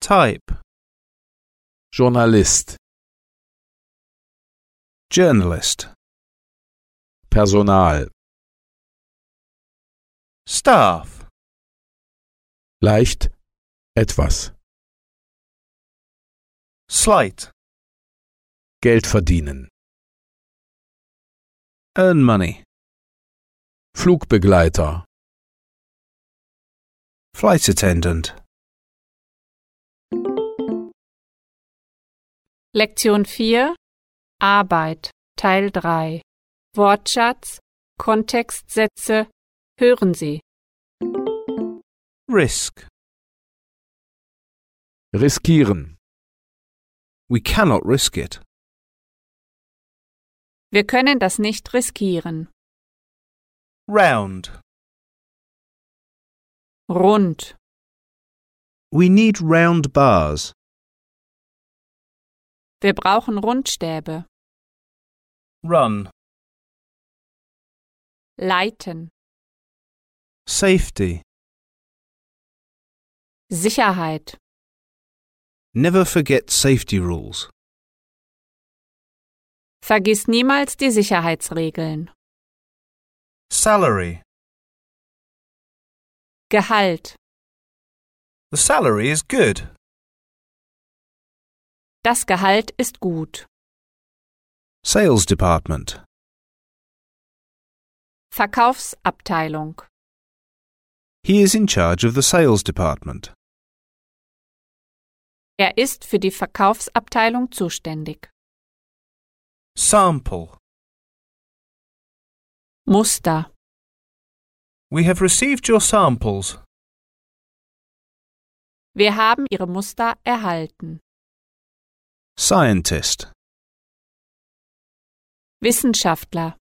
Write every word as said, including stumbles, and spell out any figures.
Type. Journalist, Journalist. Personal, Staff. leicht, etwas, Slight. Geld verdienen, Earn money. Flugbegleiter, Flight attendant. Lektion vier Arbeit Teil drei Wortschatz, Kontextsätze, hören Sie. Risk. riskieren, We cannot risk it. Wir können das nicht riskieren. Round. Rund. We need round bars. Wir brauchen Rundstäbe. Run. Leiten. Safety. Sicherheit. Never forget safety rules. Vergiss niemals die Sicherheitsregeln. Salary. Gehalt. The salary is good. Das Gehalt ist gut. Sales department. Verkaufsabteilung. He is in charge of the sales department. Er ist für die Verkaufsabteilung zuständig. Sample. Muster. We have received your samples. Wir haben Ihre Muster erhalten. Scientist. Wissenschaftler.